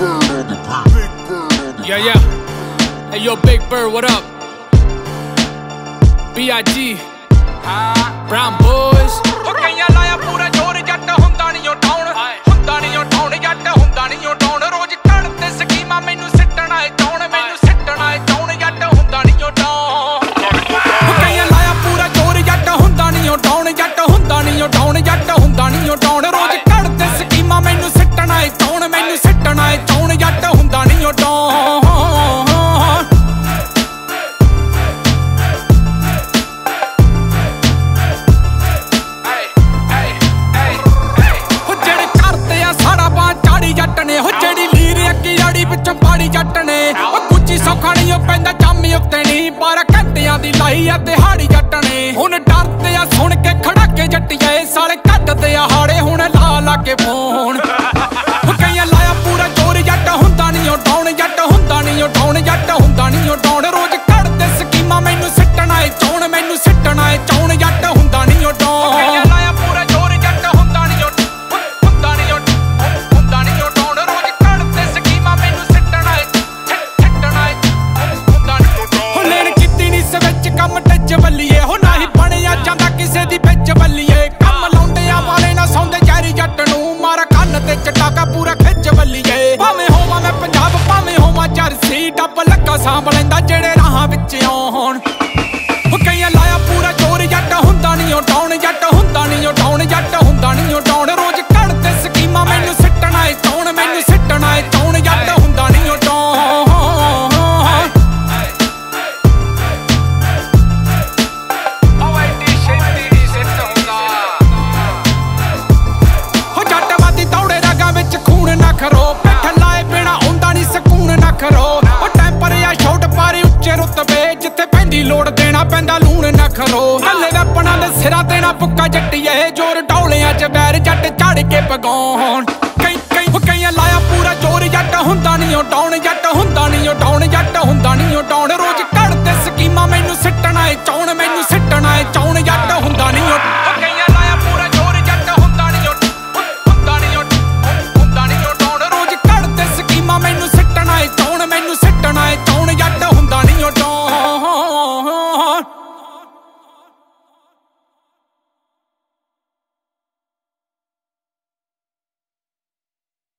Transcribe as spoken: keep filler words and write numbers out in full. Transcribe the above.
Yeah, yeah. Hey, yo, Big Bird, what up? B I G Brown Boys. ਕਈਆਂ ਲਾਇਆ ਪੂਰਾ ਜੋਰ ਜੱਟ ਹੁੰਦਾ ਨਹੀਂ ਉਹ ਟਾਉਣ ਹੁੰਦਾ ਨਹੀਂ ਉਹ ਟਾਉਣ ਜੱਟ ਹੁੰਦਾ ਨਹੀਂ ਉਹ ਟਾਉਣ ਰੋਜ਼ ਘੜ ਤੇ ਸਕੀਮਾਂ ਮੈਨੂੰ ਸਿੱਟਣਾ ਏ ਟਾਉਣ ਮੈਨੂੰ ਸਿੱਟਣਾ ਏ ਟਾਉਣ ਜੱਟ ਹੁੰਦਾ ਨਹੀਂ ਉਹ ਟਾਉਣ ਕਈਆਂ ਲਾਇਆ ਪੂਰਾ ਜੋਰ ਜੱਟ ਹੁੰਦਾ ਨਹੀਂ ਉਹ ਟਾਉਣ ਜੱਟ ਹੁੰਦਾ ਨਹੀਂ ਉਹ ਟਾਉਣ ਜੱਟ ਹੁੰਦਾ ਨਹੀਂ ਉਹ ਟਾਉਣ ਰੋਜ਼ ਘੜ ਤੇ ਸਕੀਮਾਂ ਮੈਨੂੰ ਸਿੱਟਣਾ ਏ ਟਾਉਣ ਮੈਨੂੰ ਸਿੱਟਣਾ ਏ ਟਾਉਣ ਜੱਟ ਹੁੰਦਾ ਨਹੀਂ ਉਹ ਟਾਉਣ ਪਾੜੀ ਜੱਟ ਨੇ ਉਹ ਕੁੱਚੀ ਸੌਖਾ ਨਹੀਂ ਉਹ ਪੈਂਦਾ ਜਾਮੀ ਉੱਤੇ ਨਹੀਂ ਬਾਰਾਂ ਘੰਟਿਆਂ ਦੀ ਲਾਈ ਆ ਦਿਹਾੜੀ ਜੱਟ ਨੇ ਹੁਣ ਡਰਦੇ ਆ ਸੁਣ ਕੇ ਖੜਾਕੇ ਜੱਟੀਏ ਸਾਲੇ ਕੱਢਦੇ ਆ ਹਾੜੇ ਹੁਣ ਲਾ ਲਾ ਕੇ ਫੋਨ ਕਈਆਂ ਲਾਇਆ ਪੂਰਾ ਜੋਰ ਜੱਟ ਹੁੰਦਾ ਨਹੀਂ ਉਹ ਡਾਉਣ ਜੱਟ ਹੁੰਦਾ ਨਹੀਂ ਉਹ ਡਾਉਣ ਜੱਟ ਹੁੰਦਾ ਨਹੀਂ ਉਹ ਡਾਉਣ ਰੋਜ਼ ਕੱਢਦੇ ਸਕੀਮਾਂ ਮੈਨੂੰ ਸਿੱਟਣਾ ਏ ਚੌਣ ਮੈਨੂੰ ਸਿੱਟਣਾ ਏ ਚੌਣ ਜੱਟ ਹੁੰਦਾ ਨਹੀਂ ਉਹ ਡਾਉਣ ਕਈਆਂ ਲਾਇਆ ਪੂਰਾ ਜੋਰ ਜੱਟ ਹੁੰਦਾ ਨਹੀਂ ਉਹ ਹੁੰਦਾ ਨਹੀਂ ਉਹ ਹੁੰਦਾ ਨਹੀਂ ਉਹ ਡਾਉਣ ਰੋਜ਼ ਕੱਢਦੇ ਸਕੀਮਾਂ ਮੈਨੂੰ ਕੰਮ ਟੱਚ ਬੱਲੀਏ ਹੋ ਨਹੀਂ ਬਣਿਆ ਜਾਂਦਾ ਕਿਸੇ ਦੀ ਵਿੱਚ ਬੱਲੀਏ ਕੰਮ ਲਾਉਂਦੇ ਆ ਵਾਲੇ ਨਾ ਸੌਂਦੇ ਜੈਰੀ ਜੱਟ ਨੂੰ ਮਾਰਾ ਕੰਨ ਤੇ ਚਟਾਕਾ ਪੂਰਾ ਖਿੱਚ ਬੱਲੀਏ ਭਾਵੇਂ ਹੋਵਾਂ ਮੈਂ ਪੰਜਾਬ ਭਾਵੇਂ ਹੋਵਾਂ ਜਰਸੀ ਡੱਬ ਲੱਗਾ ਸਾਂਭ ਲੈਂਦਾ ਜਿਹੜੇ ਰਾਹਾਂ ਵਿੱਚ ਆਉਣ ਕਈਆਂ ਲਾਇਆ ਪੂਰਾ ਜੋਰ ਜੱਟ ਹੁੰਦਾ ਨਹੀਂ ਉਹ ਡਾਉਣ ਜੱਟ ਹੁੰਦਾ ਨਹੀਂ ਉਹ ਡਾਉਣ ਜੱਟ ਹੁੰਦਾ ਨਹੀਂ ਉਹ ਡਾਉਣ ਰੋਜ਼ ਕੱਢਦੇ ਸਕੀਮਾਂ ਮੈਨੂੰ ਸਿੱਟਣਾ ਏ ਚੌਣ ਮੈਨੂੰ ਸਿੱਟਣਾ ਏ ਚੌਣ ਜੱਟ ਹੁੰਦਾ ਨਹੀਂ ਉਹ ਡਾਉਣ ਖਰੋ ਪਿੱਠ ਲਾਏ ਬਿਨਾ ਹੁੰਦਾ ਨਹੀਂ ਸਕੂਨ ਨਾ ਖਰੋ ਉਹ ਟੈਂਪਰ ਆ ਛੋਟ ਪਾਰੇ ਉੱਚੇ ਰੁਤਬੇ ਜਿੱਥੇ ਪੈਂਦੀ ਲੋੜ ਦੇਣਾ ਪੈਂਦਾ ਲੂਣ ਨਾ ਖਰੋ ਹੱਲੇ ਵੈਪਣਾ ਦੇ ਸਿਰਾਂ ਤੇ ਨਾ ਪੁੱਕਾ ਜੱਟੀਏ ਜੋਰ ਡੌਲਿਆਂ ਚ ਬੈਰ ਜੱਟ ਝੜ ਕੇ ਪਗਾਉਣ ਕਈ ਕਈ ਕਈਆਂ ਲਾਇਆ ਪੂਰਾ ਜੋਰ ਜੱਟ ਹੁੰਦਾ ਨਹੀਂ ਉਹ ਡਾਉਣ ਜੱਟ ਹੁੰਦਾ ਨਹੀਂ ਉਹ ਡਾਉਣ ਜੱਟ ਹੁੰਦਾ ਨਹੀਂ ਉਹ ਡਾਉਣ ਰੋਜ਼ ਕੱਢਦੇ ਸਕੀਮਾਂ ਮੈਨੂੰ ਸਿੱਟਣਾ ਏ ਚੌਣ